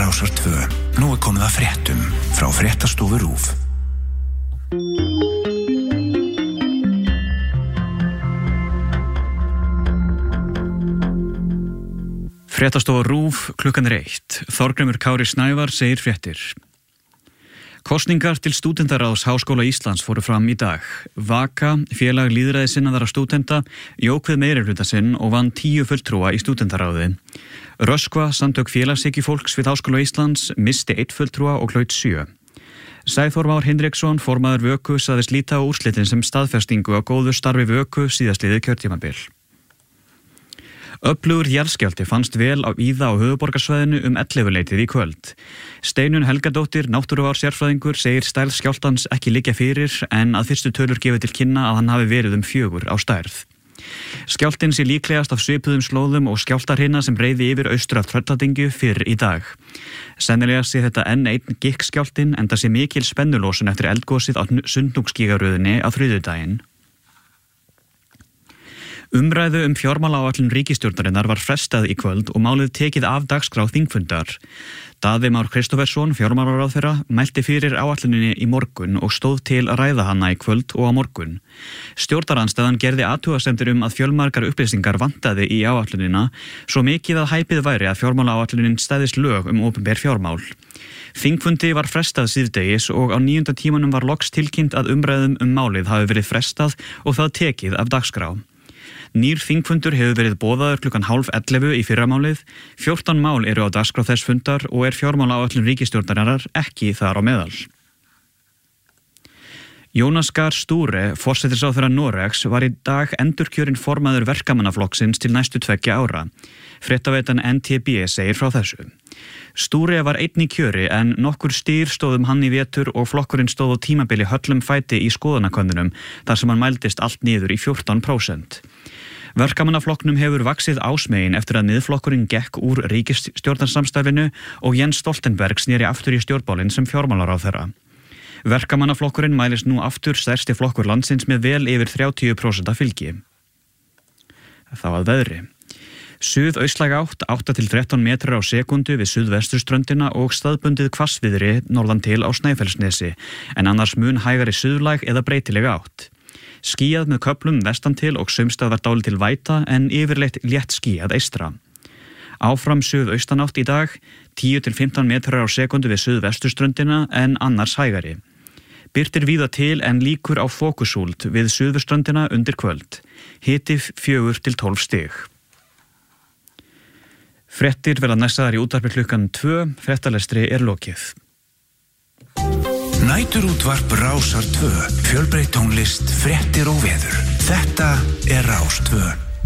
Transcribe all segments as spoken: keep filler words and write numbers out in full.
Rásar tvö. Nú er komið að fréttum frá Fréttastofu RÚV. Fréttastofa RÚV, klukkan er eitt. Þorgrímur Kári Snævar segir fréttir. Kosningar til stúdentaráðs Háskóla Íslands fóru fram í dag. Vaka, félag lýðræðissinnaðra stúdenta, jók við meirihluta sinn og vann tíu fulltrúa í stúdentaráði. Röskva, samtök félagshyggju-fólks við Háskóla Íslands, misti einn fulltrúa og hlaut sjö. Sæþór Már Hinriksson, formaður Vöku, sagðist líta á úrslitin sem staðfestingu á góðu starfi Vöku síðastliðið kjörtímabil. Öflugur jarðskjálfti fannst vel á víða á höfuðborgarsvæðinu um ellefuleytið í kvöld. Steinunn Helgadóttir, náttúruvár-sérfræðingur, segir stærð skjálftans ekki liggja fyrir en að fyrstu tölur gefi til kynna að hann hafi verið um fjögur á stærð. Skjálftinn sé líklegast af svipuðum slóðum og skjálftarhinna sem reiði yfir austur af Trölladingju fyrr í dag. Sennilega sé þetta enn einn gikkskjálftinn enda sé mikil spennulósun eftir eldgosið á Sundhnúksgígaröðinni á þriðjudaginn. Umræðu um fjármálaáætlun ríkisstjórnarinnar var frestað í kvöld og málið tekið af dagskrá þingfundar. Daði Már Kristófersson, fjármálaráðherra, mælti fyrir áætluninni í morgun og stóð til að ræða hana í kvöld og á morgun. Stjórnarandstaðan gerði athugasemdir um að fjölmargar upplýsingar vantaði í áætlunina, svo mikið að hæpið væri að fjármálaáætlunin stæðist lög um opinber fjármál. Þingfundi var frestað síðdegis og á níunda tímanum var loks tilkynnt að umræðum um málið hafi verið frestað og það tekið af dagskrá. Nýr þingfundur hefur verið boðaður klukkan hálf ellefu í fyrramálið, fjórtán mál eru á dagskrá þess fundar og er fjármálaáætlun ríkisstjórnarinnar ekki þar á meðal. Jonas Gahr Sture, forsætisráðherra Noregs, var í dag endurkjörinn formaður verkamannaflokksins til næstu tveggja ára. Fréttaveitan N T B segir frá þessu. Sture var einn í kjöri en nokkur styr stóðum hann í vetur og flokkurinn stóð á tímabili höllum fæti í skoðanakönnunum þar sem hann mældist allt niður í fjórtán prósent. Verkamannaflokknum hefur vaxið ásmegin eftir að miðflokkurinn gekk úr ríkisstjórnarsamstarfinu og Jens Stoltenberg sneri aftur í stjórnmálin sem fjármálaráðherra. Verkamannaflokkurinn mælist nú aftur stærsti flokkur landsins með vel yfir þrjátíu prósent fylgi. Það var veðri. Suðaustlæg átt, átta til þrettán metrar á sekundu við suðvesturströndina og staðbundið hvassviðri norðan til á Snæfellsnesi, en annars mun hægari suðlæg eða breytilega átt. Skýjað með köflum vestan til og sumstað var dálítil væta en yfirleitt létt skýjað eystra. Áfram suðaustanátt í dag, tíu til fimmtán metrar á sekundu við suðvesturströndina en annars hægari. Birtir víða til en líkur á fókusúld við suðurströndina undir kvöld. Hiti fjögur til tólf stig. Fréttir verða næstaðar í útvarpi klukkan tvö, fréttalestri er lokið. Næturútvarp Rásar tvö, fjölbreytt tónlist, fréttir og veður. Þetta er Rás tvö.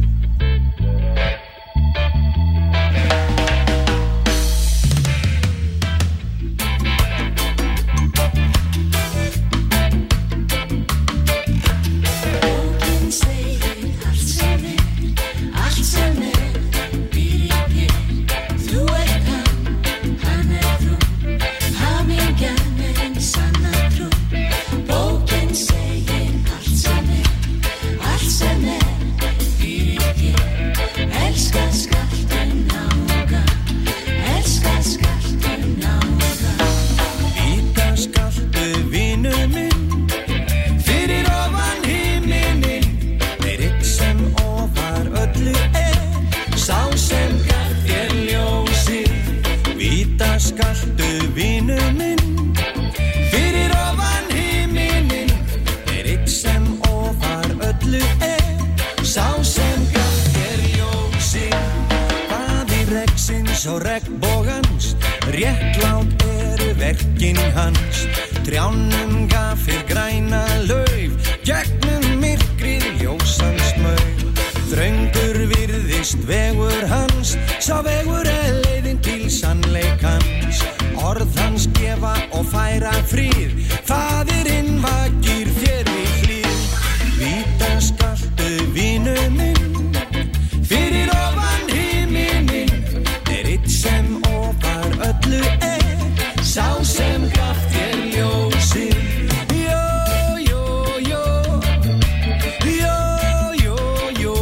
Og regnbogans, réttlát eru verkin hans. Trjánum gaf fyrr græna lauf, gegnum myrkrið ljósans mauf. Þröngur virðist vegur hans, sá vegur er leiðin til sannleikans. Orð hans gefa og færa frið, faðirinn vakir þér við hlið. Víta skaltu vinu minn, fyrir ofan himinin. Sem ofar öllu er, sá sem gaf þér ljósið. Jó, jó, jó, jó, jó, jó,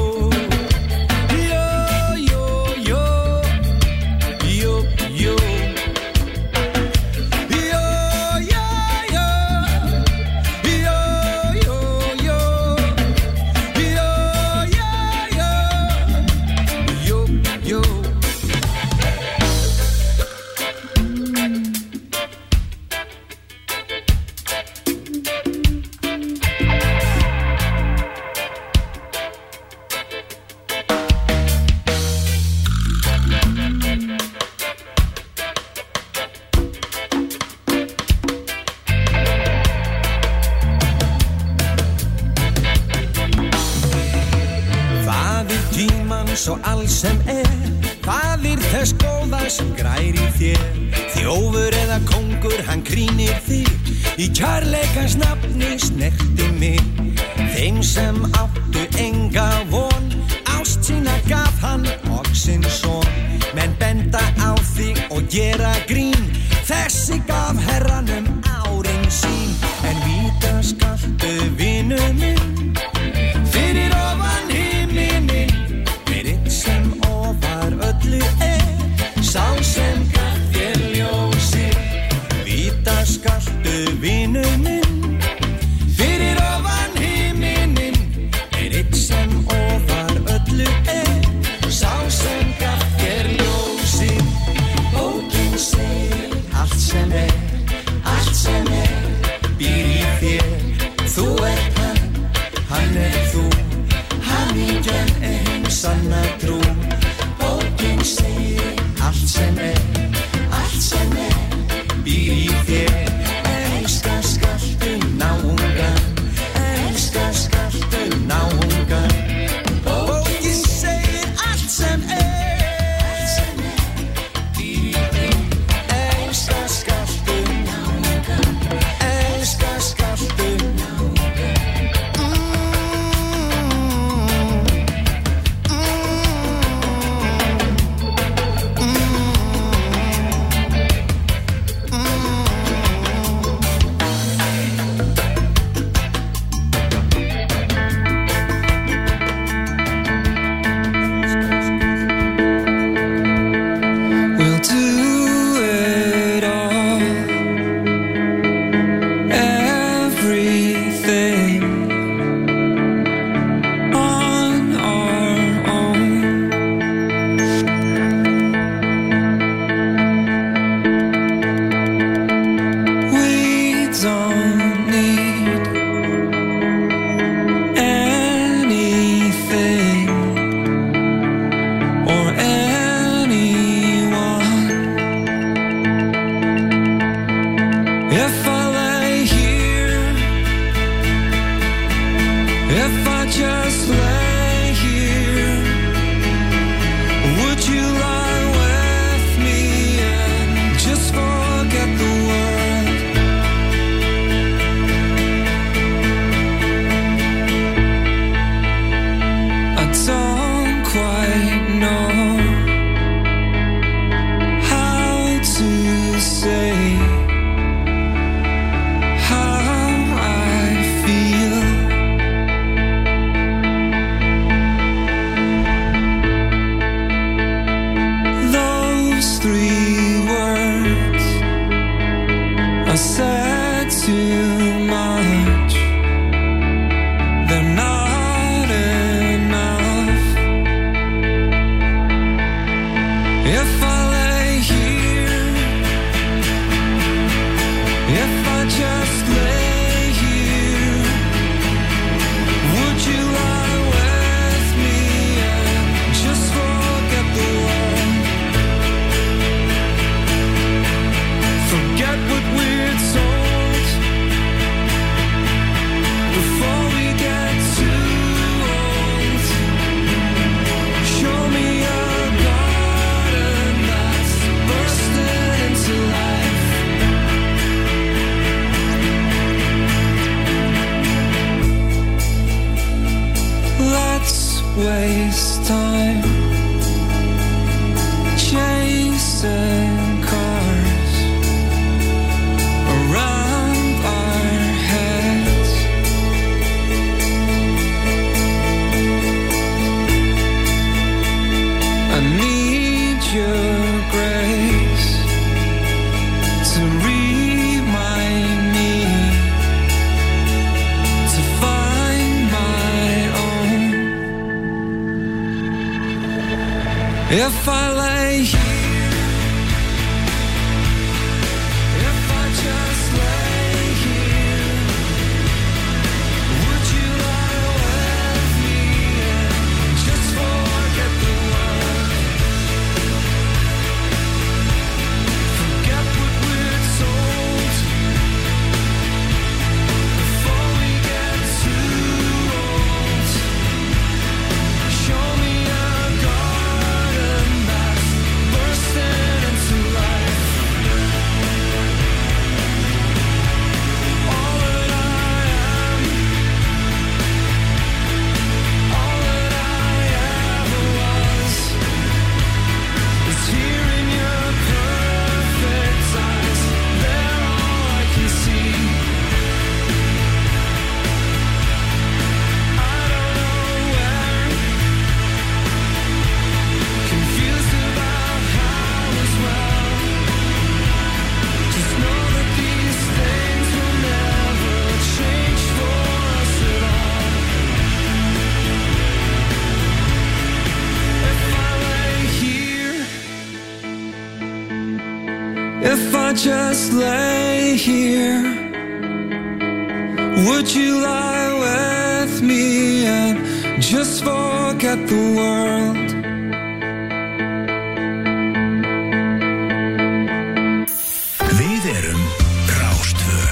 jó, jó, jó, jó, jó. svo alls sem er, faðir þess góða sem grær í þér. Þjófur eða kóngur, hann krýnir þig, í kærleikans nafni snerti mig. Þeim sem áttu enga von, ást sína gaf hann og sinn son. Menn benda á þig og gera grín, þessi gaf herranum árin sín. En víta skaltu vinu minn, fyrir ofan himininn, fyrir sem ofar öllu er, sá sem gaf þér ljósið. Víta skaltu vinu minn, fyrir ofan himininn, fyrir sem ofar öllu er, sá sem gaf þér ljósið. Bókin segir allt sem er, allt sem er, býr í þér. Þú ert hann, hann er þú, hamingjan er hin sanna trú. Bókin segir allt sem er, allt sem er, býr í þér. Elska skaltu náungan, elska skaltu náungan. Bókin segir allt sem er, allt sem er, býr í þér. Elska skaltu náungan, elska skaltu náungan. We'll do it all, everything on our own. We don't need anything or anyone. If I lay here, if I just lay here, would you lie with me and just forget the world? I don't quite know how to say how I feel. Those three words are said too much. They're not enough. If I lay here, if I just lay here, would you lie with me and just forget the world? Forget what we're told before we get too old. Show me a garden that's bursting into life. Let's waste time chasing cars around our heads. I need your grace to remind me to find my own. If I lay here, if I just lay here, would you lie with me and just forget the world? Forget what we're told before we get too old. Show me a God if I just lay here? Would you lie with me and just forget the world? Við erum Rás tvö.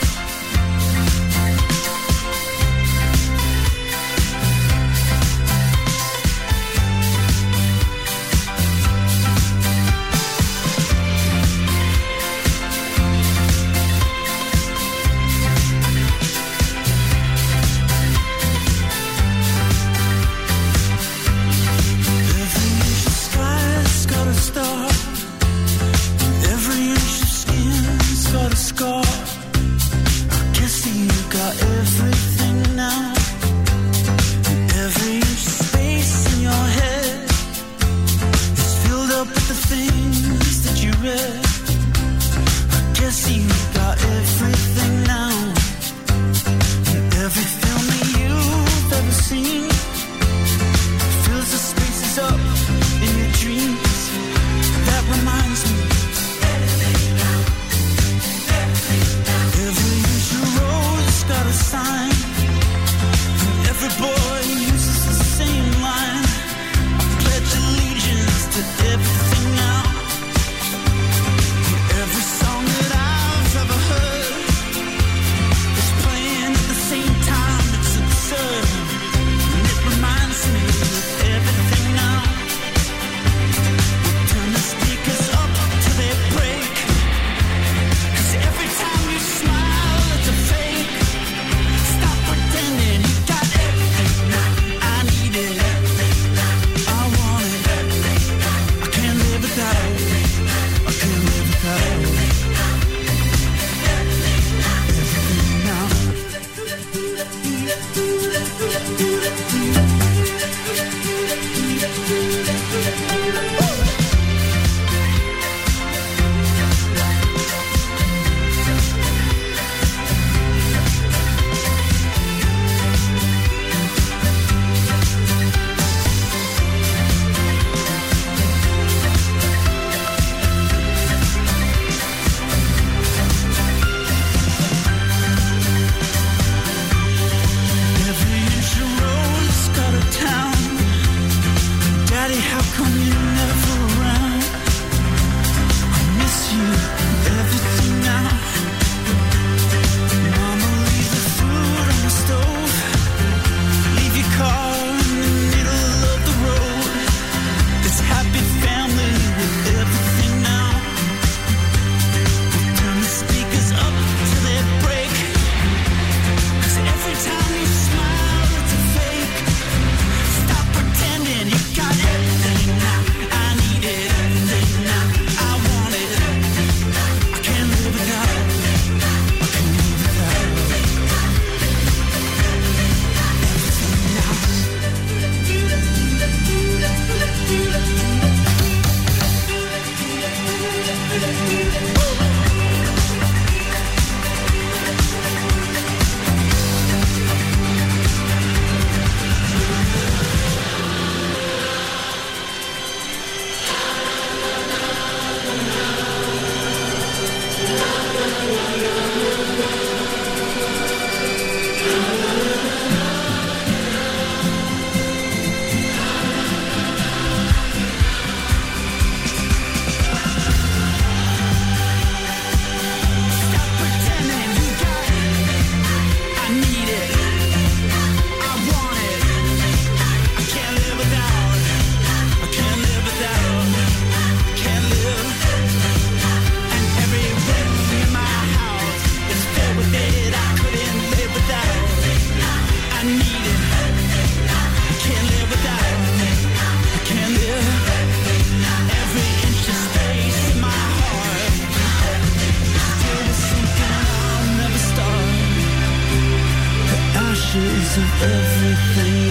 of everything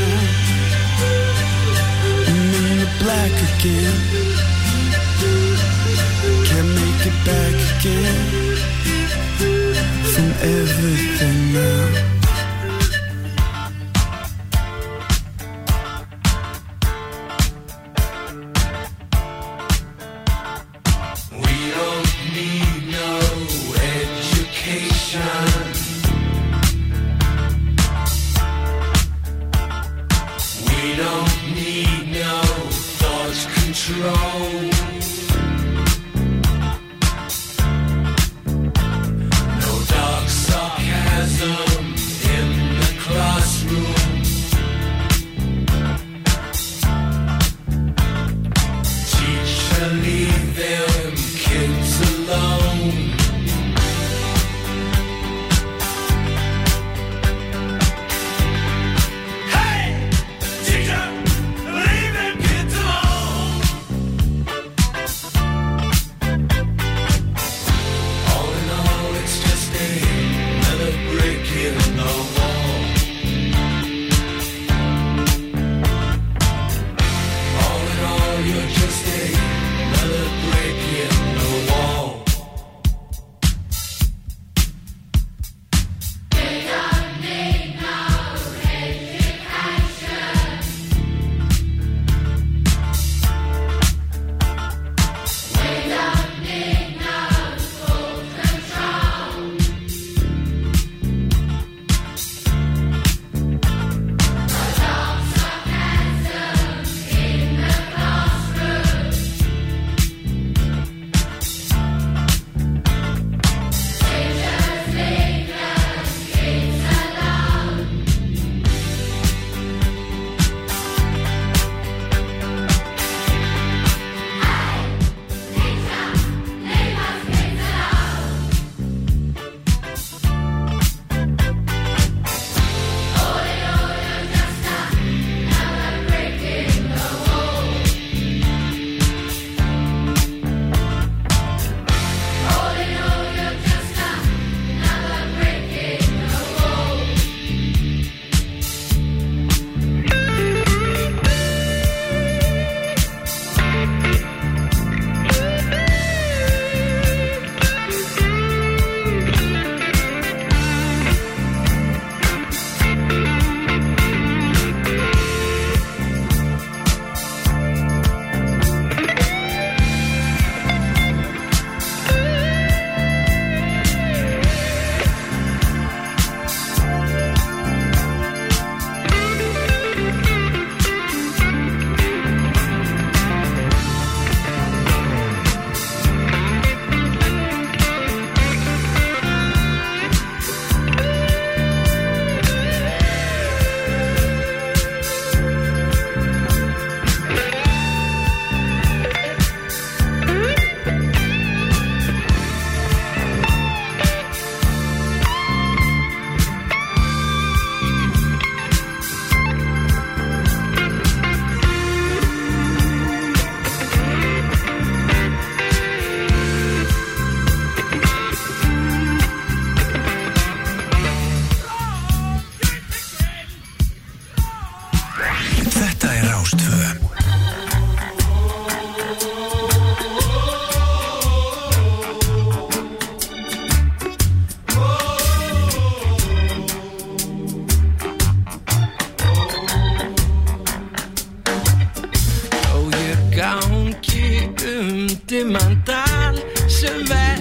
and then you're black again. Can't make it back again from everything now. We don't need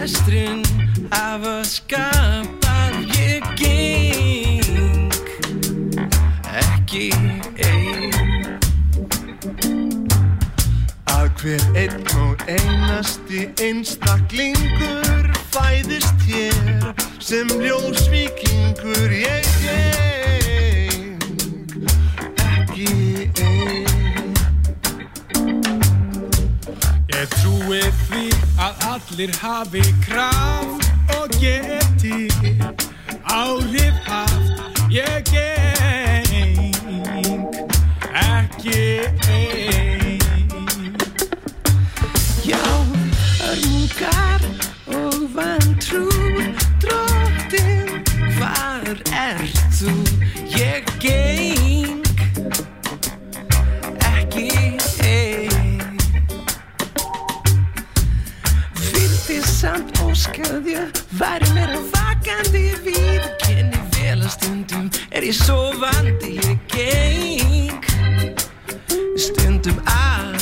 lestrinn hafa skapað ég geng ekki ein. Að hver einn og einasti einstaklingur fæðist hér sem ljósvíkingur ég geng ekki ein. Ég trúi því að allir hafi kraft og geti áhrif haft ég geng ekki ein. Já, hörmungar og vantrú, drottinn, hvar ert þú? Ég geng ekki ein. Vildi samt óskað ég væri meira vakandi við, kenni vel að stundum er ég sofandi, ég geng stundum alein.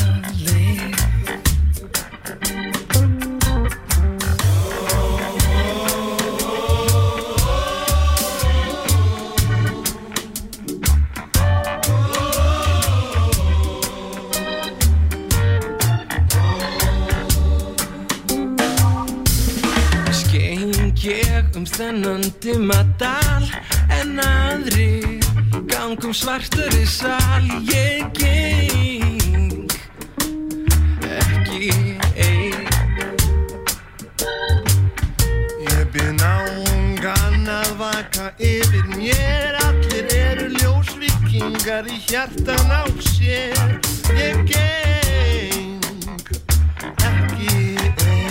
Ég um þennan dimma dal en aðrir gangum svartari sal, ég geng ekki ein. Ég bið náungan að vaka yfir mér, allir eru ljósvíkingar í hjartan á sér, ég geng ekki ein.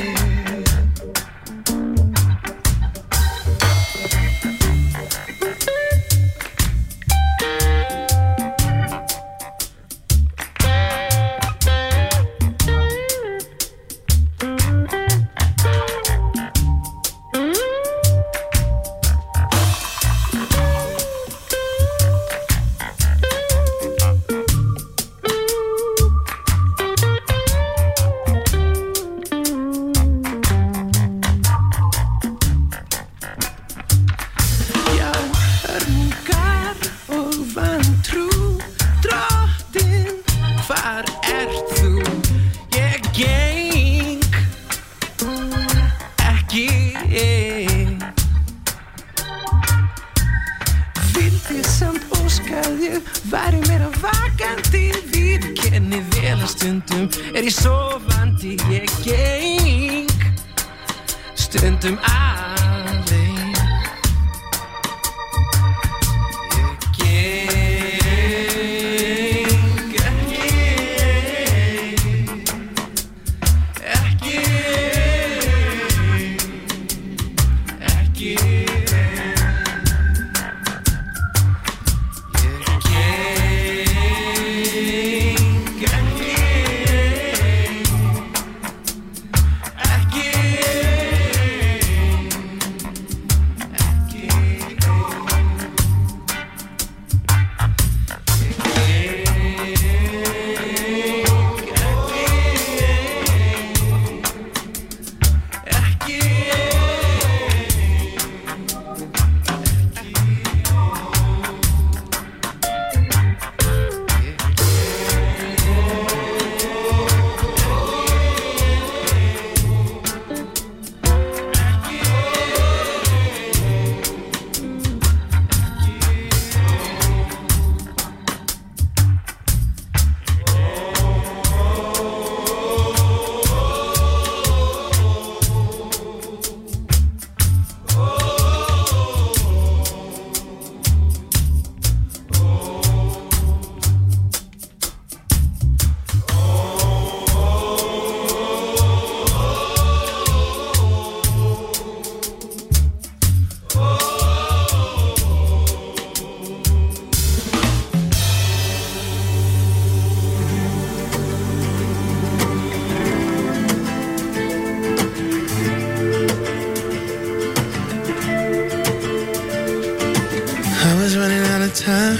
time,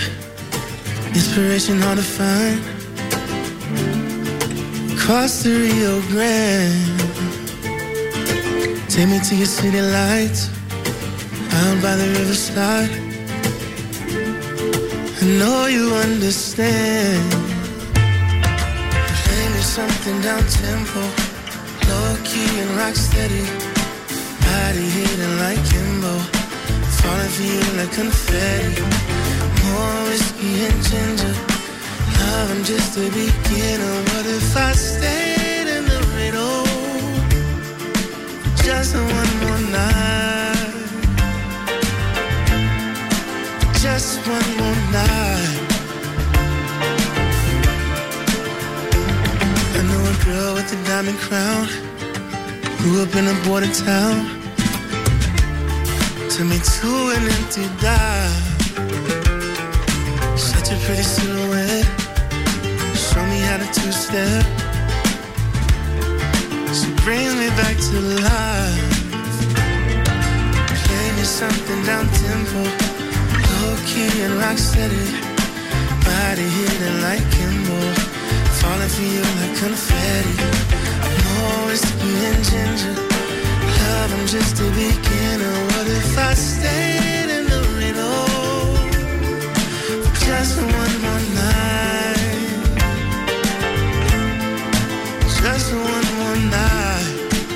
inspiration hard to find. Across the Rio Grande, Take me to your city lights, out by the riverside. I know you understand. Play me something down tempo, low key and rock steady. Body hitting like Kimbo, falling for you like confetti. More whiskey and ginger, love, I'm just a beginner. What if I stayed in the middle, just one more night, just one more night. I know a girl with a diamond crown, grew up in a border town, took me to an empty dive. Such a pretty silhouette, show me how to two-step. She brings me back to life. Play me something down tempo, low key and rock steady. Body hitting like Kimbo, falling for you like confetti. More whiskey and ginger, love, I'm just a beginner. What if I stayed in the middle, just one more night, just one more night.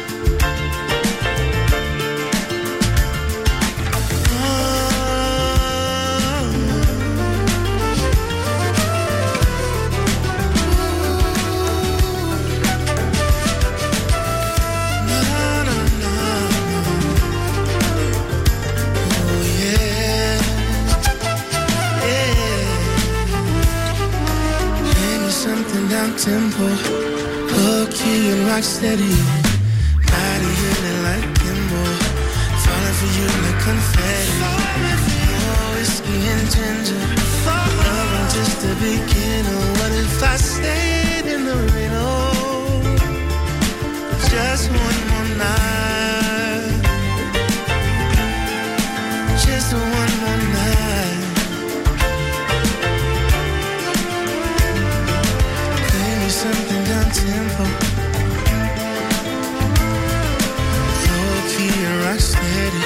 Tempo, low key and rock steady. Body hitting like Kimbo, falling for you like confetti. More whiskey and ginger, love, I'm just a beginner. What if I stayed in the middle, just one more night, just one more night. Something down tempo, low key and rock steady.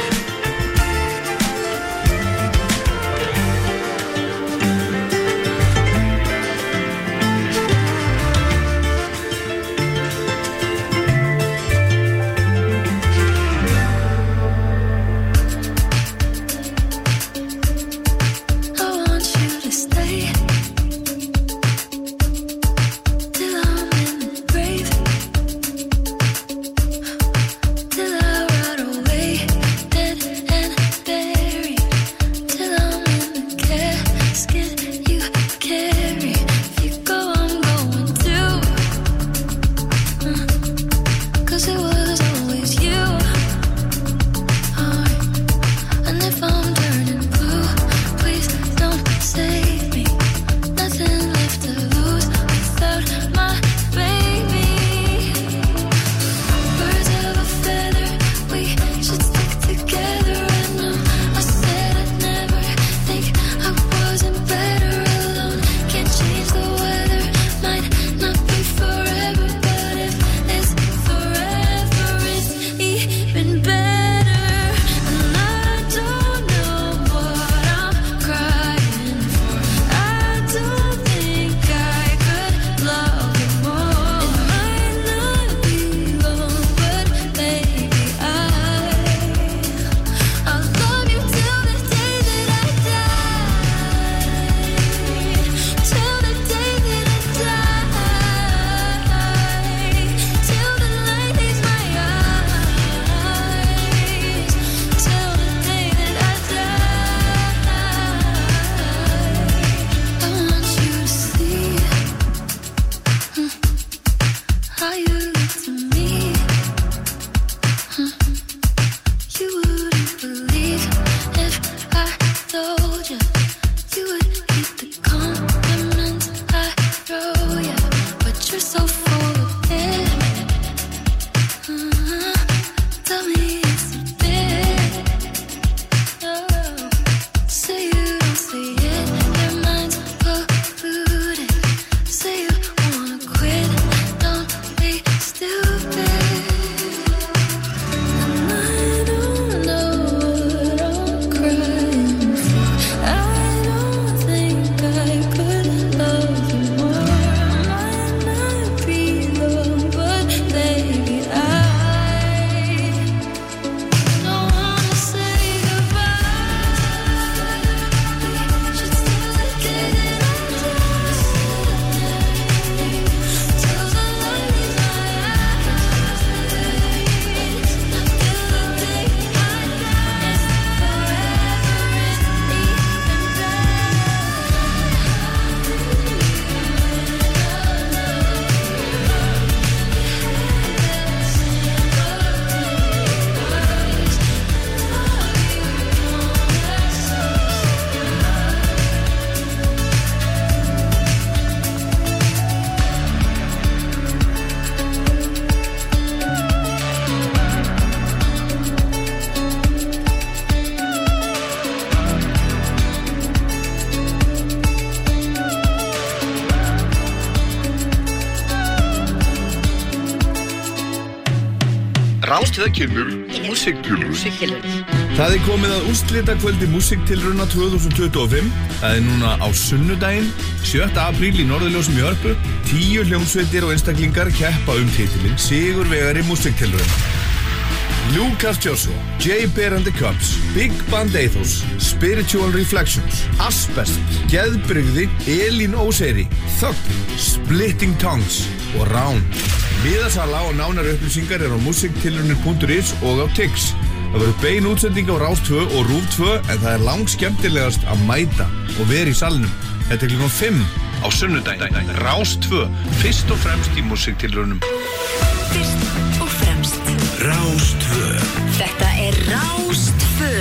tvö kynur músíktilraunir. Það er komið að úrslitakvöldi músíktilrauna tvö þúsund tuttugu og fimm. Það er núna á sunnudaginn, sjötta apríl í Norðurljósum í Hörpu. Tíu hljómsveitir og einstaklingar keppa um titilinn Sigurvegari músíktilrauna. Lucas Joshua, Jay Bear and the Cubs, Big Band Ethos, Spiritual Reflections, Asbest, Geðbrigði, Elín Óseyri, Þögn, Splitting Tongues og Rán. Miðasala og nánari upplýsingar er á musiktilraunir punktur is og á Tix. Það verður bein útsending á Rás tvö og Rúv tvö en það er langt skemmtilegast að mæta og vera í salnum. Þetta er klukkan fimm á sunnudaginn. Rás tvö, fyrst og fremst í musiktilraunum. Fyrst og fremst Rás tvö. Þetta er Rás tvö.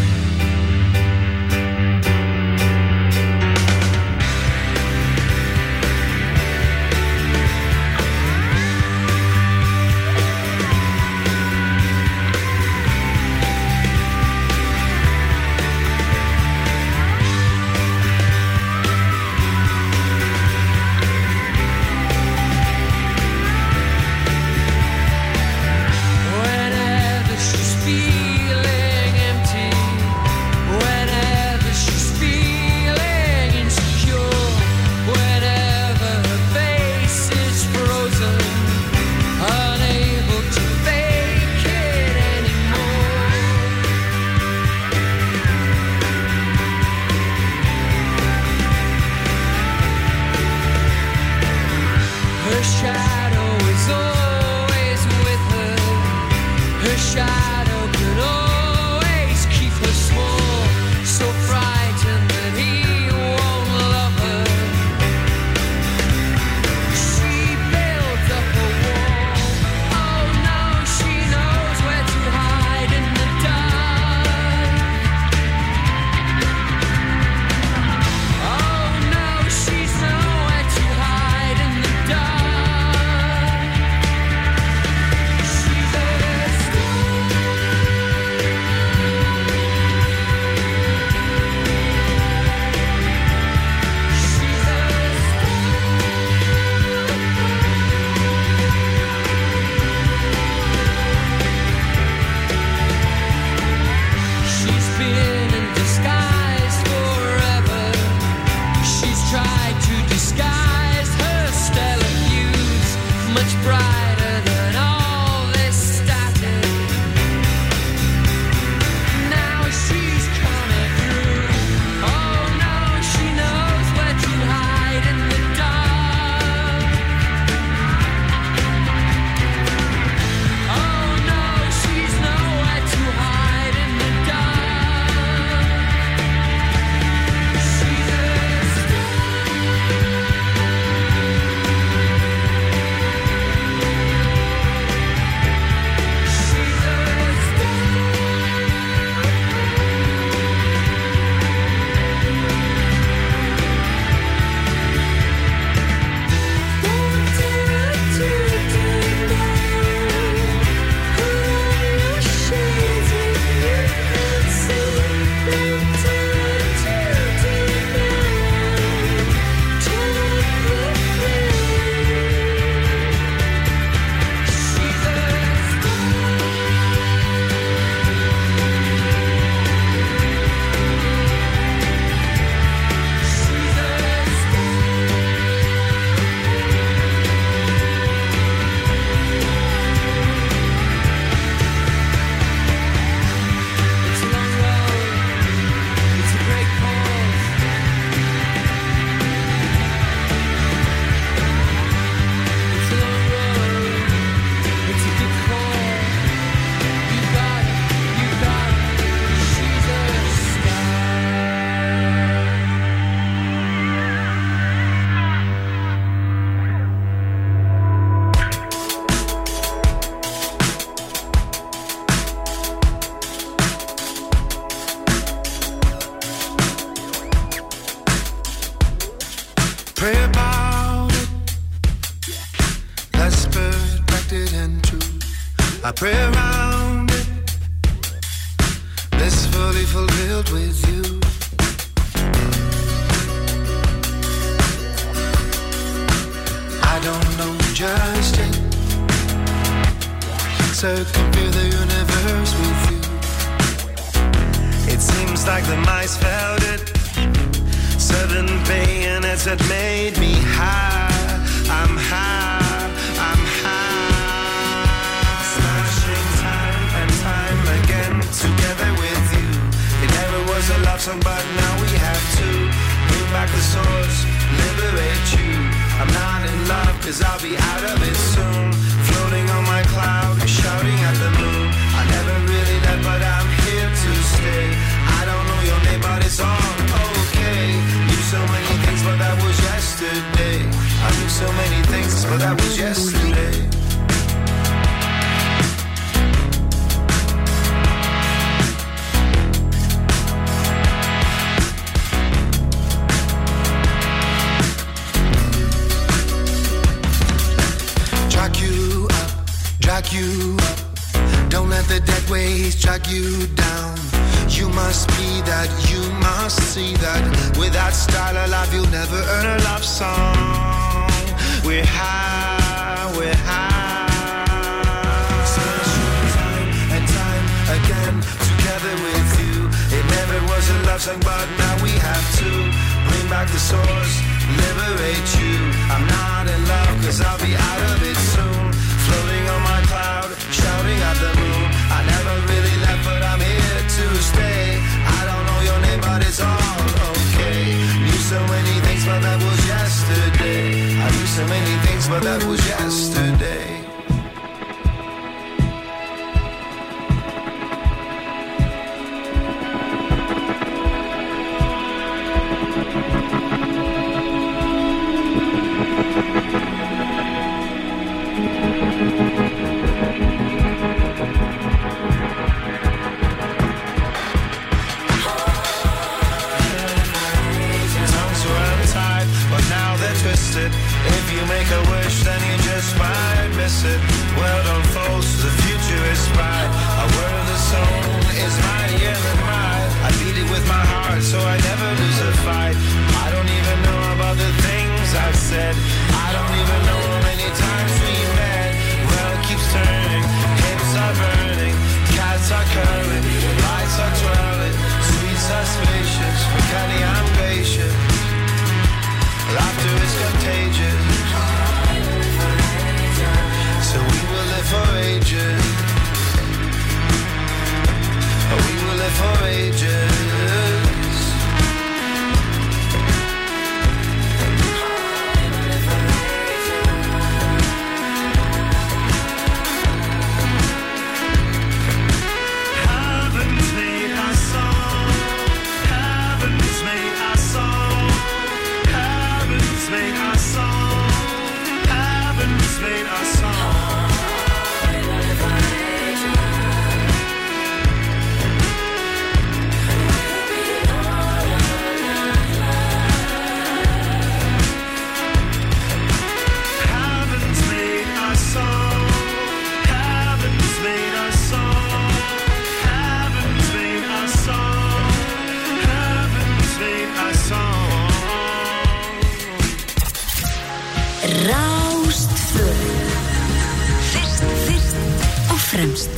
I pray around it, blissfully fulfilled with you. I don't know just yet, so confused. the mice felt it. Seven bayonets that made me high. I'm high, I'm high. Smashing time and time again together with you. It never was a love song, but now we have to bring back the source, liberate you. I'm not in love, cause I'll be out of it soon. Floating on my cloud, shouting at the moon. I never really left, but I'm here to stay. I don't know your name, but it's all okay. Knew so many things, but that was yesterday. I knew so many things, but that was yesterday. Drag you up, drag you up. Don't let the dead waves drag you down. You must be that, you must see that. With that style of life, you'll never earn a love song. We're high, we're high. Searching time and time again, together with you. It never was a love song, but now we have to bring back the source, liberate you. I'm not in love, cause I'll be out of it soon. Floating on my cloud, shouting at the moon. I never really left, but I'm here to stay. I don't know your name, but it's all okay. Knew so many things, but that was yesterday. I knew so many things, but that was yesterday. If you make a wish, then you just might miss it. World unfolds, the future is bright. A word of the song is mightier than mine. I beat it with my heart, so I never lose a fight. I don't even know about the things I've said. I don't even know how many times we met. World keeps turning, hips are burning, cats are curling, lights are twirling, sweets are spacious, Bacardi I'm patient. Laughter is contagious, so we will live for ages. We will live for ages. Heaven's made our song. Heaven's made our song. Heaven's made our song. Heaven's made our song. Heaven's made our song. Heaven's made our song. Heaven's made our song. Heaven's made our song. Rástfö. Fyrst, fyrst og fremst.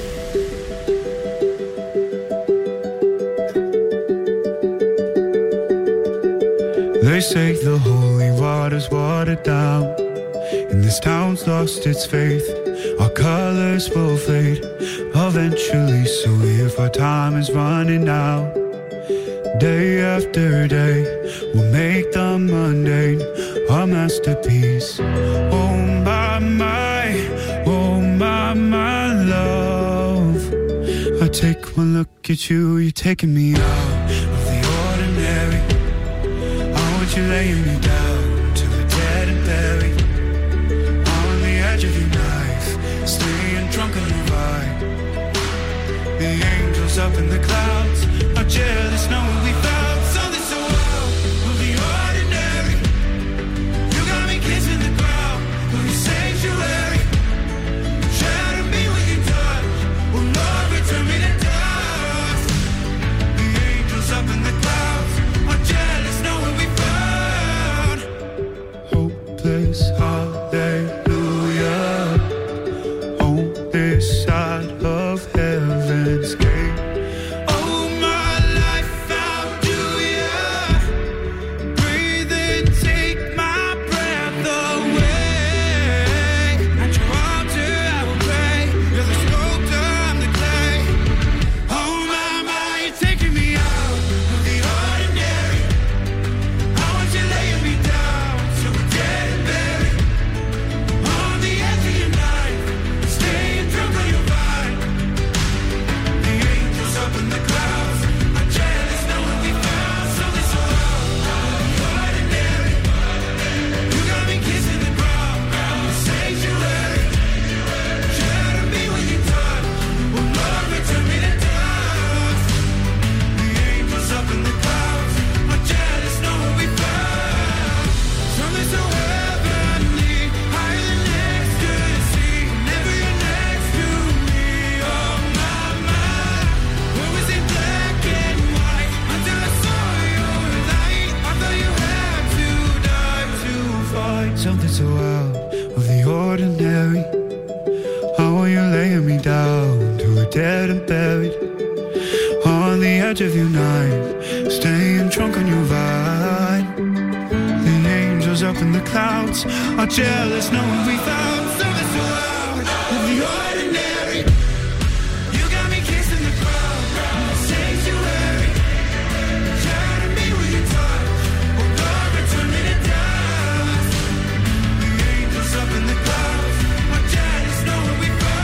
They say the holy water's watered down, and this town's lost its faith. Our colors will fade eventually, so if our time is running out, day after day, we'll make the mundane our masterpiece. Oh my, my, oh my, my love. I take one look at you, you're taking me out of the ordinary. I want you laying me down till we're dead and buried, on the edge of your knife, staying drunk on your vibe. The angels up in the clouds are jealous knowing we found something so wild of the ordinary. You got me kissing the ground of your sanctuary. Shatter me with your touch, will Lord return me to dust. The angels up in the clouds are jealous knowing we found hopeless hallelujah on this side of heaven's gate. Oh, my life On the edge of your knife, staying drunk on your vine. The angels up in the clouds are jealous knowing we found something so out of the ordinary. You got me kissing the ground, the sanctuary. Shining me with your touch, oh God, return me to dust. The angels up in the clouds are jealous knowing we found.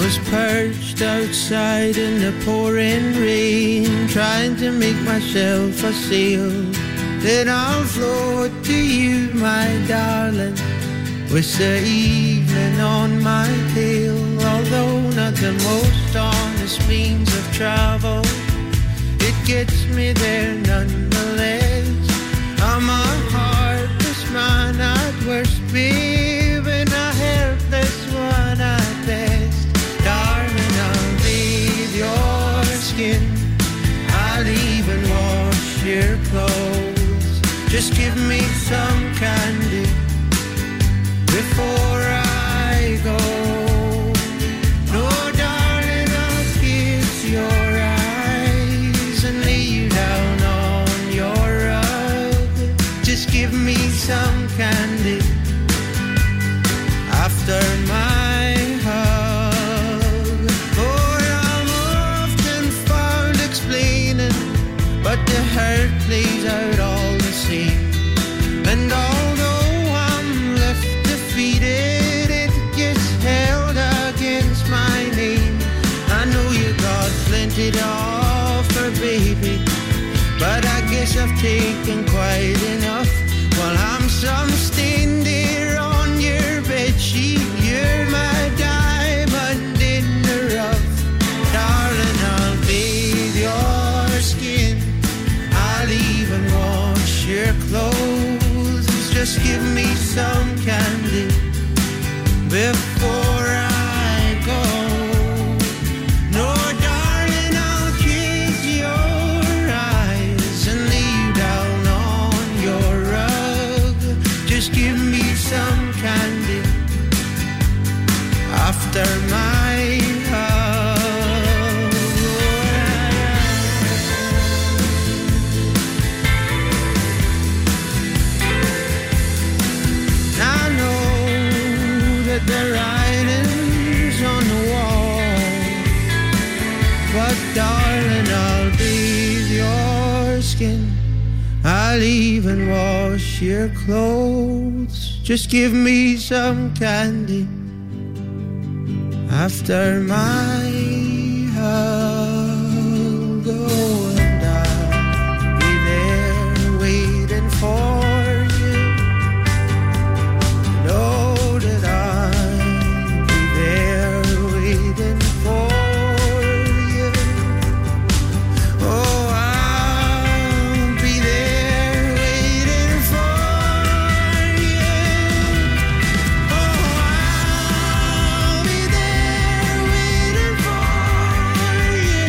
was perched outside in the pouring rain, trying to make myself a sail. Then I'll float to you, my darling, with the evening on my tail. Although not the most honest means of travel, it gets me there nonetheless. I'm a heartless man at worst, babe, and a helpless one at best. Darling, I'll bathe your skin, I'll even wash your clothes. Just give me some candy before I go. No, darling, I'll kiss your eyes and lay you down on your rug. Just give me some candy after my hug. For I'm often found explaining, but the hurt plays out all the same. And although I'm left defeated, it gets held against my name. I know you got plenty to offer, baby, but I guess I've taken quite enough. While I'm some stained here on your bedsheet, you're my diamond in the rough. Darling, I'll bathe your skin, I'll even wash your clothes. Just give me some candy before I go. No, darling, I'll kiss your eyes and lay you down on your rug. Just give me some candy after my hug. I know that the writing's on the wall, but darling, I'll bathe your skin, I'll even wash your clothes. Just give me some candy after my hug. Oh, and I'll be there waiting for you. Know that I'll be there waiting for you. Oh, I'll be there waiting for you. Oh, I'll be there waiting for you.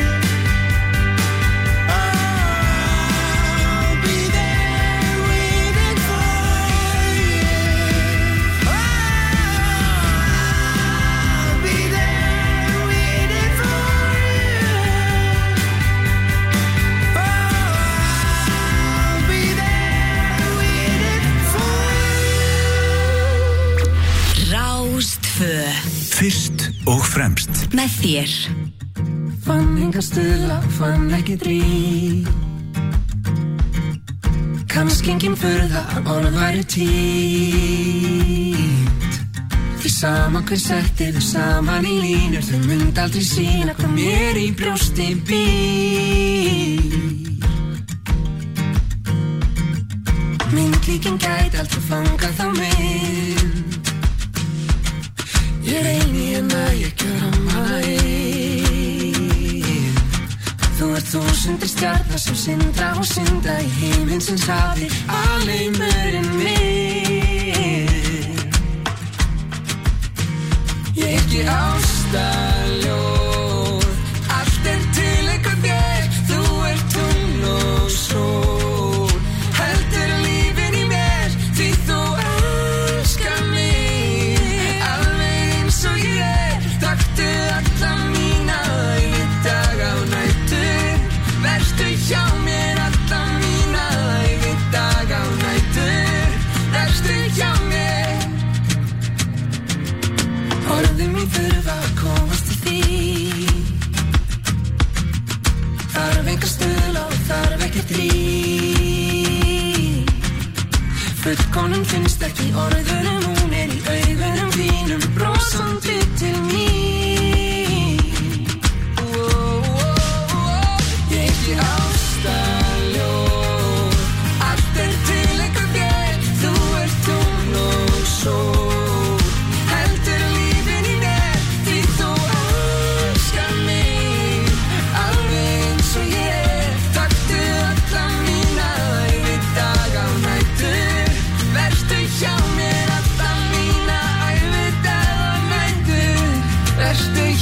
I'll be there waiting for you. I'll be there waiting for you. Rástfö Fyrst og fremst. með þér. Fann enga stuðla, fann ekki dríf. Kannski engin furða að orð væri týnt. Því sama hver setti þau saman í línur, þau mynd aldrei sýna hvað mér í brjósti býr. Myndlíkin gæti aldrei fangað þá mynd. Ég reyni en að ég gjöra hana ein. Þú ert þúsundir stjarna sem syndra og synda í himinsins hafi, aleimurinn minn. Ég ekki ástaljóð, allt er til eitthvað þér. Þú ert tungl og sól, heldur lífin í mér, því þú elskar mig alveg eins og ég er. Taktu alla mína ævi, daga og nætur, vertu hjá mér alla mína ævi, daga og nætur, vertu hjá mér. Orðin mín þurfa að komast til þín. Þarf enga stuðla og þarf ekkert rím. Fullkomnun finnst ekki í orðunum, hún er í augunum þínum, brosandi til mín.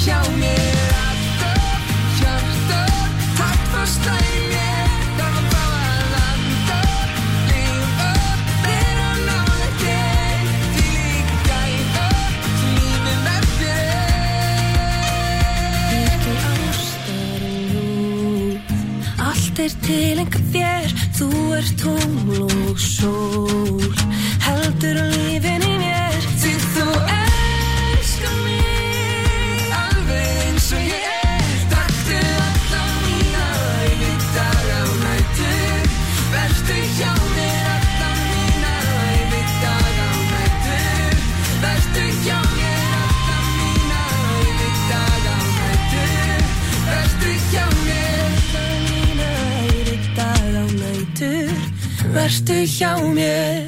hjá mér. Alltaf hjartað, takt fasta í mér. Það var fá að landa, lifa, vera nálægt þér. Því líka gæða, sem lífið með þér. Ekki ástarinn nú, allt er til enga þér. Þú ert tungl og sól, heldur lífin í mér. Því þú elskar mig, alveg eins og ég er. Taktu alla mína ævi, daga og nætur. Vertu hjá mér alla mína ævi, daga og nætur. Vertu hjá mér alla mína ævi, daga og nætur. Vertu hjá mér alla mína ævi, daga og nætur. Vertu hjá mér.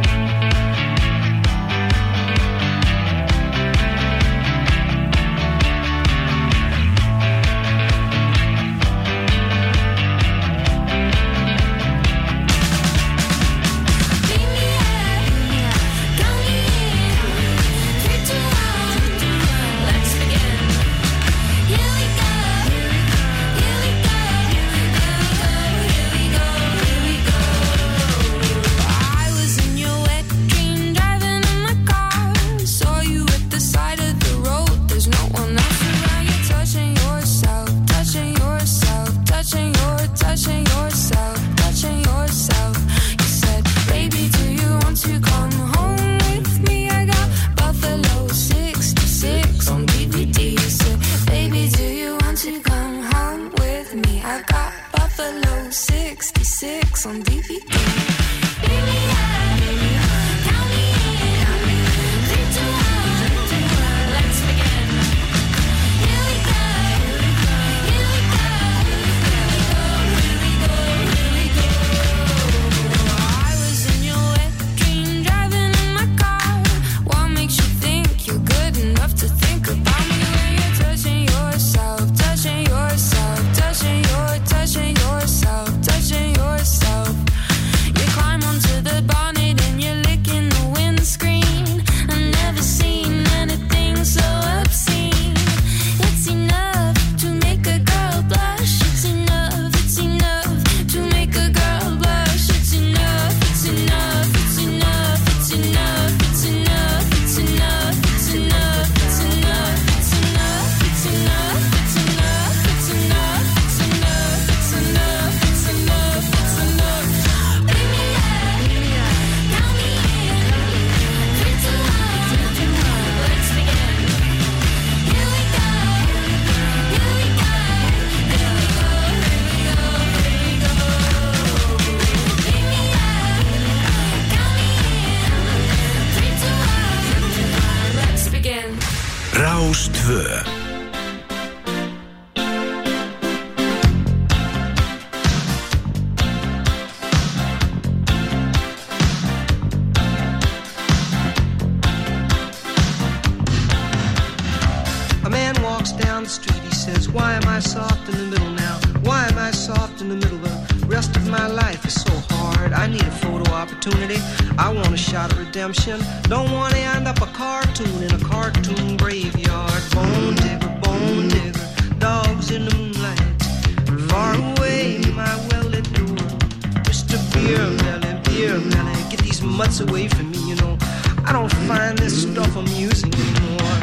Don't want to end up a cartoon in a cartoon graveyard. Bone digger, bone digger, dogs in the moonlight. Far away, my well-lit door. Mister Beer Melly, Beer Melly, get these mutts away from me, you know. I don't find this stuff amusing anymore.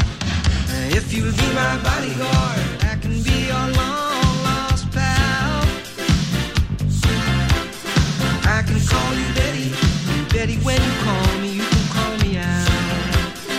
If you'll be my bodyguard, I can be your long-lost pal. I can call you Betty, and Betty, when you call me, you can call me out.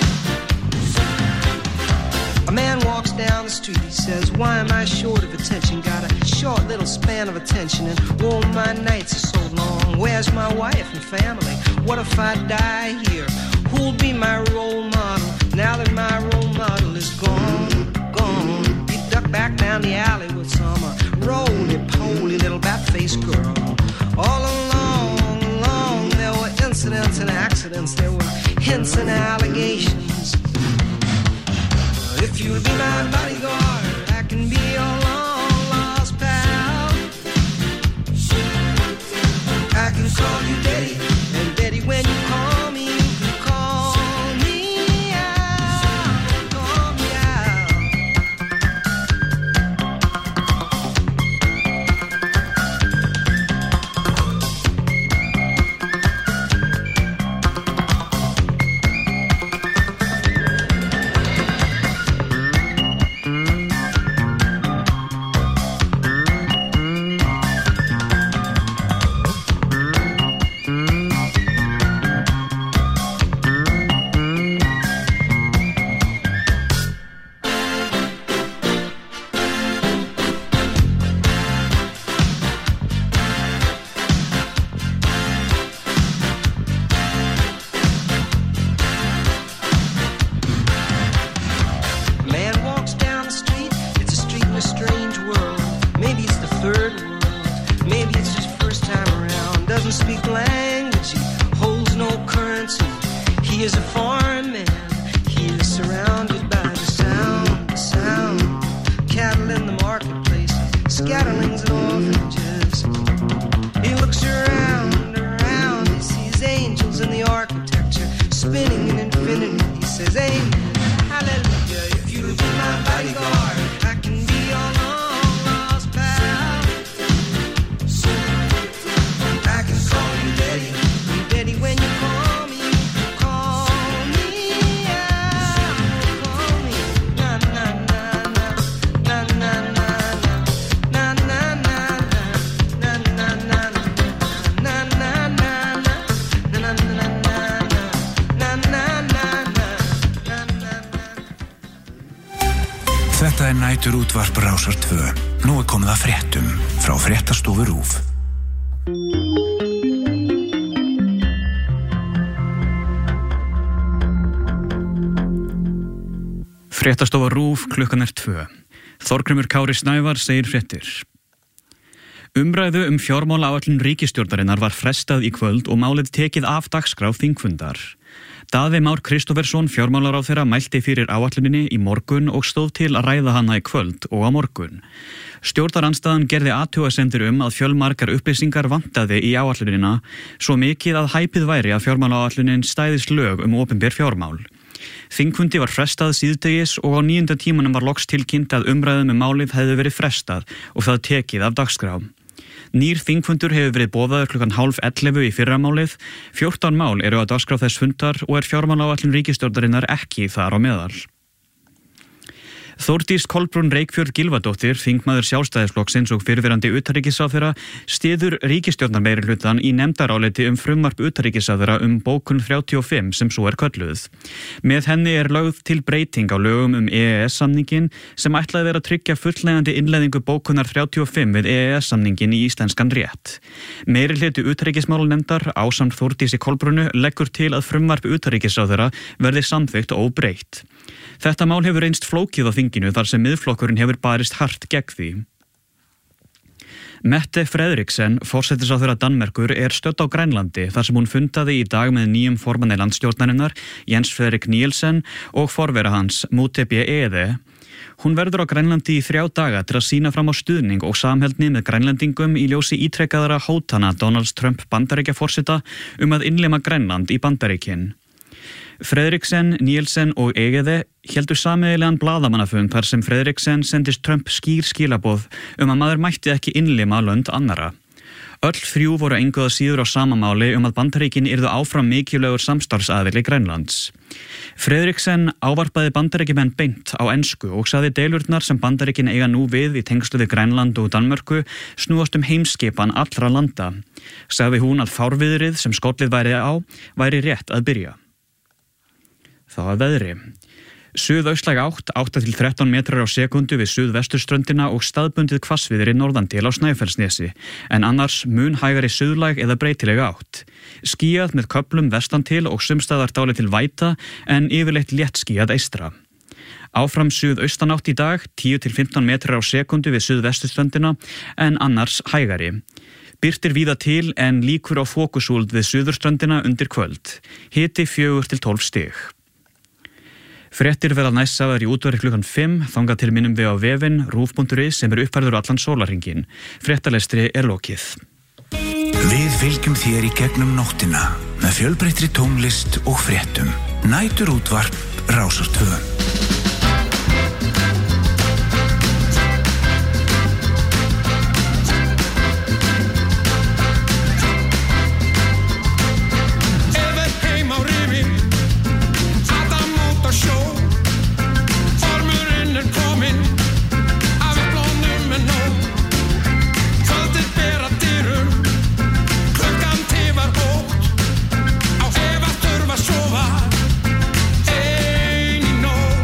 A man walks down the street, he says, why am I short of attention? Got a short little span of attention, and oh, my nights are so long. Where's my wife and family? What if I die here? Who'll be my role model now that my role model is gone, gone? He ducked back down the alley with some uh, roly-poly little bat-faced girl. All along, along, there were incidents and accidents. There were hints and allegations. If you'll be my bodyguard, I can be your long-lost pal. I can call you Betty, and Betty, when you call me, you can call me out, call me out. is a foreign man. He is surrounded by the sound, the sound. Cattle in the marketplace, scatterlings and orphanages. He looks around, around. He sees angels in the architecture, spinning in infinity. He says, amen, hallelujah. If you'll be my bodyguard, I can be your long lost pal. I can call you Daddy, Daddy when you call me. Call me out, call me. Na na na na, na na na na, na na na na, na na na na, na na na na, na na na na. Þetta er nætur útvarp Rásar tvö. Nú er komið að fréttum frá Fréttastofu RÚV. Fréttastofa RÚV, klukkan er tvö. Þorgrímur Kári Snævar segir fréttir. Umræðu um fjármálaáætlun ríkisstjórnarinnar var frestað í kvöld og málið tekið af dagskrá þingfundar. Daði Már Kristófersson fjármálaráðherra mælti fyrir áætluninni í morgun og stóð til að ræða hana í kvöld og á morgun. Stjórnarandstaðan gerði athugasemdir um að fjölmargar upplýsingar vantaði í áætlunina svo mikið að hæpið væri að fjármálaáætlunin stæðist lög um opinber fjármál. Þingfundi var frestað síðdegis og á níunda tímanum var loks tilkynnt að umræðum um málið hefði verið frestað og það tekið af dagskrá. Nýr þingfundur hefur verið boðaður klukkan hálf ellefu í fyrramálið, fjórtán mál eru á dagskrá þess fundar og er fjármálaáætlun ríkisstjórnarinnar ekki þar á meðal. Þórdís Kolbrún Reykfjörð Gylfadóttir, þingmaður Sjálfstæðisflokksins og fyrrverandi utanríkisráðherra, styður ríkisstjórnarmeirihlutann í nefndaráliti um frumvarp utanríkisráðherra um bókun þrjátíu og fimm sem svo er kölluð. Með henni er lögð til breyting á lögum um E E S-samningin sem ætlaði vera að tryggja fullnægjandi innleiðingu bókunar þrjátíu og fimm við E E S-samningin í íslenskan rétt. Meirihluti utanríkismálanefndar ásamt Þórdísi Kolbrúnu leggur til að frumvarp utanríkisráðherra verði samþykkt óbreytt. Þetta mál hefur reynst flókið á þinginu þar sem miðflokkurinn hefur barist hart gegn því. Mette Frederiksen, forsætisráðherra Danmerkur, er stödd á Grænlandi þar sem hún fundaði í dag með nýjum formanni landsstjórnarinnar, Jens Frederik Nielsen, og forvera hans, Mute B. Egede. Hún verður á Grænlandi í þrjá daga til að sýna fram á stuðning og samheldni með grænlendingum í ljósi ítrekkaðra hótana Donalds Trump Bandaríkjaforseta um að innlima Grænland í Bandaríkin. Frederiksen, Nielsen og Egede héldu sameiginlegan blaðamannafund þar sem Frederiksen sendist Trump skýr skilaboð um að maður mætti ekki innlima lönd annara. Öll þrjú voru engu að síður á sama máli um að Bandaríkin yrðu áfram mikilvægur samstarfsaðili Grænlands. Frederiksen ávarpaði Bandaríkjumenn beint á ensku og sagði deilurnar sem Bandaríkin eiga nú við í tengslu við Grænland og Danmörku snúast um heimskipan allra landa. Sagði hún að fárviðrið sem skollið væri á væri rétt að byrja. Það var veðri. Suðaustlæg átt, átta til þrettán metrar á sekundu við suðvesturströndina og staðbundið hvassviðri norðan til á Snæfellsnesi, en annars mun hægari suðlæg eða breytilega átt. Skýjað með köflum vestan til og sumstaðar dálítil væta, en yfirleitt létt skýjað eystra. Áfram suðaustanátt í dag, tíu til fimmtán metrar á sekundu við suðvesturströndina, en annars hægari. Birtir víða til en líkur á fókusúld við suðurströndina undir kvöld. Hiti fjögur til tólf stig. Fréttir verða næst sagðar í útvarpi klukkan fimm, þangað til minnum við á vefinn rúv punktur is sem er uppfærður allan sólarhringinn. Fréttalestri er lokið. Við fylgjum þér í gegnum nóttina með fjölbreyttri tónlist og fréttum. Nætur útvarp Rásar tvö. Sofa ein í nótt.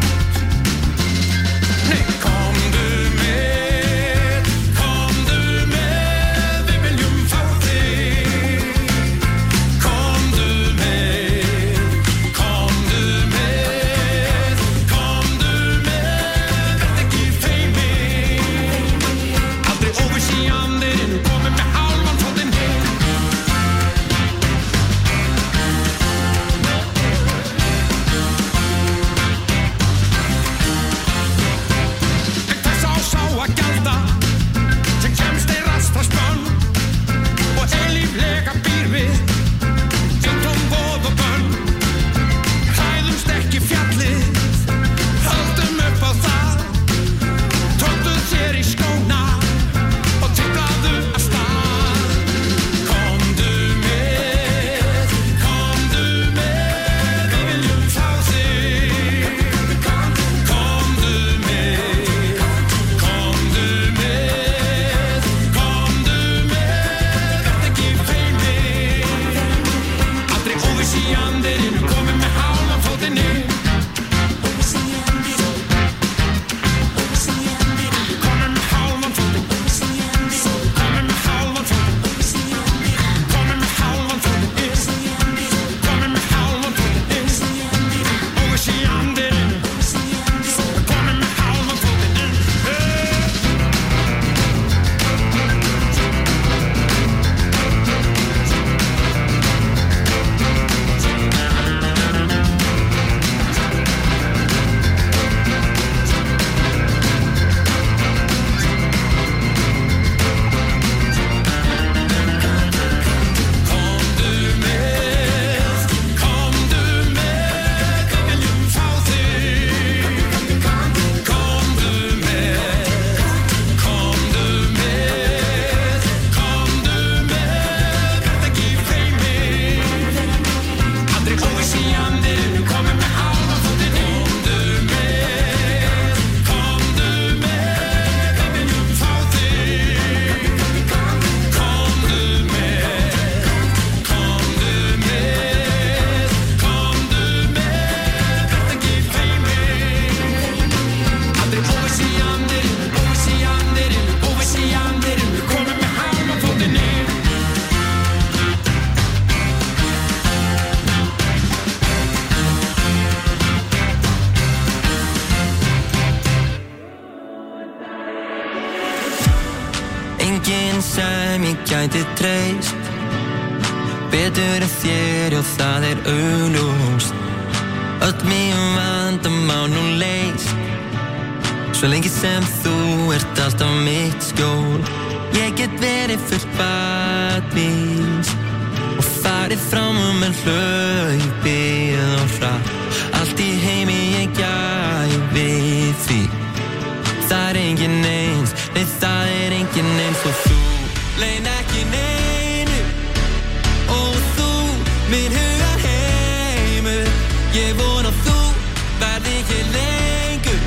enginn sem ég gæti treyst betur en þér, já það er augljóst öll mín vandamál nú leyst svo lengi sem þú ert alltaf mitt skjól ég get verið fullt badvís og farið fram með hlaupið og hratt allt í heimi ég gæfi því það er enginn eins, nei það er enginn eins og þú leyn ekki neinu og þú, minn hugar heimur ég vona þú verði ekki lengur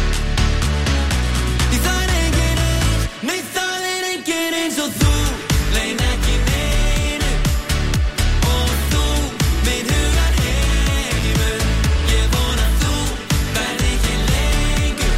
því það er enginn eins, nei það er enginn eins og þú leyn ekki neinu og þú, minn hugar heimur ég vona þú verði ekki lengur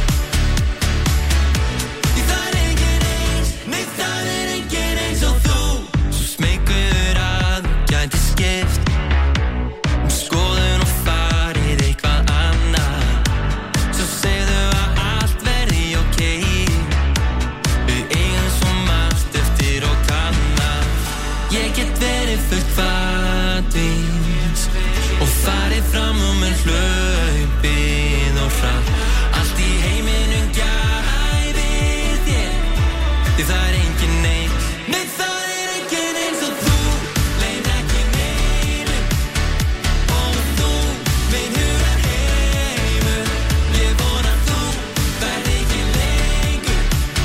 því það er enginn eins, nei það er enginn eins og þú svo smeykur að þú gæti skipt um skoðun og farið eitthvað annað svo segðu að allt verði ok við eigum svo margt eftir og kannað ég get verið fullt badvís og farið fram og með hlaupið og hratt allt í heiminum gæfi þér því það er enginn eins, nei það er enginn eins og þú leyn ekki neinu og þú, minn hugar heimur ég vona þú verði ekki lengur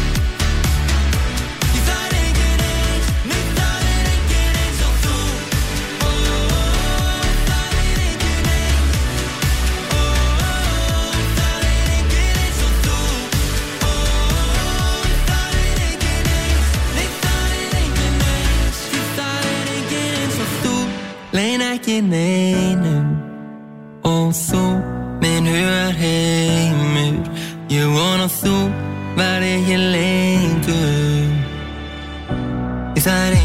því það er enginn eins, nei það er enginn eins og þú ó, það er enginn eins ó, það er enginn eins og þú ó, það er enginn eins, nei það er enginn eins því það er enginn eins og þú leyn ekki neinu og þú, minn hugar heimur ég vona þú verði ekki lengur því það er